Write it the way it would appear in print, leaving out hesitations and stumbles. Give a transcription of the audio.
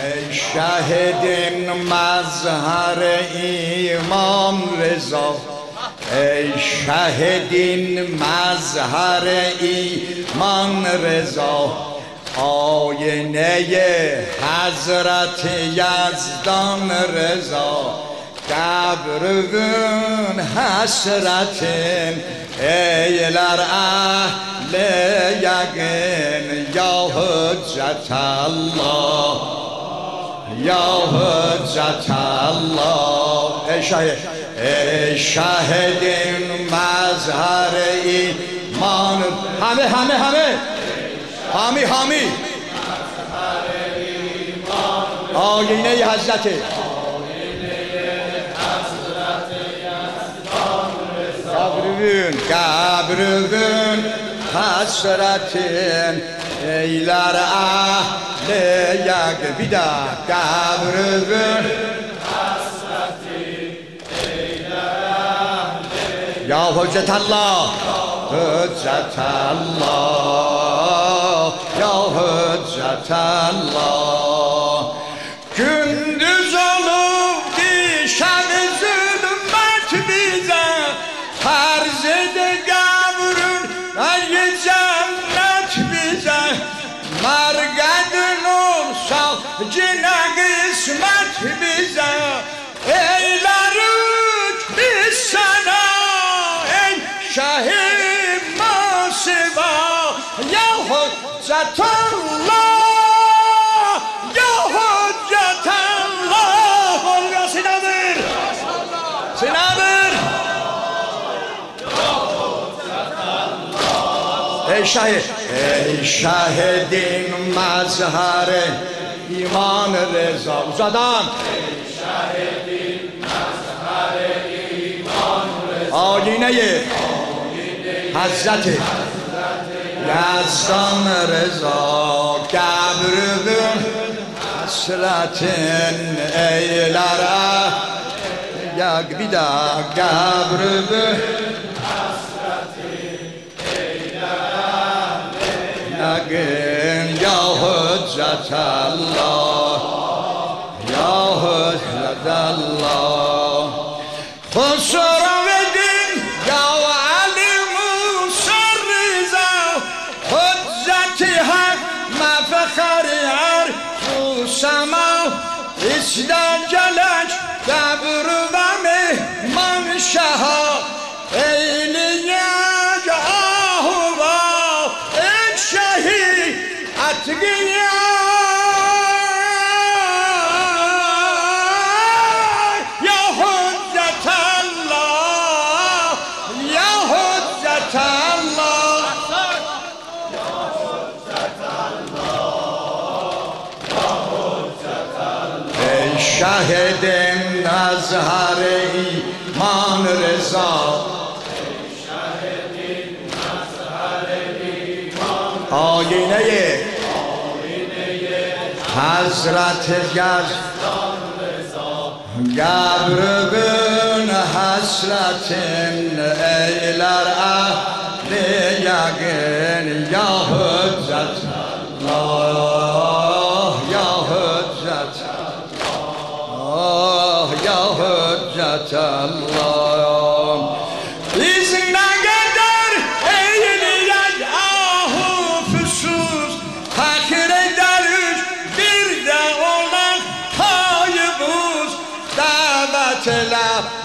شهد مظهر ایمان رضا ای شهد مظهر ایمان رضا آینه حضرت یزدان رضا قبرون حسرتین ایلر اهل یقین یا حجت الله یا حجت الله ای شهد مظهر ایمان همه آینه حضرت قبرون حسرتین ایلر اهل یک بیده قبرون حسرتین ایلر اهل یا حجت الله حجت الله یا حجت الله gündüz olubdi şab zulmet bize farz ede qabrun ay cennet bize marqadın olsa cina qismet bize eylerük biz sana ey şahim masiva ya hüccet Allah ای شهدین مظهر ایمان رضا زدان ای شهدین مظهر ایمان رضا آینه حضرت یزدان رضا قبرون حسرتین ایلر یک بیده قبرون یا حجت الله یا حجت الله خسرو دین یا علی موسی رضا حجت حق مفخر هر تو سما اسدان جلج قبر و مهمان شها ایلیه یا حجت الله یا حجت الله ای شهد مظهر ایمان رضا آینه حضرت یزدان رضا قبرون حسرتین ایلر اهل یقین یا حجت الله یا حجت الله یا حجت الله لب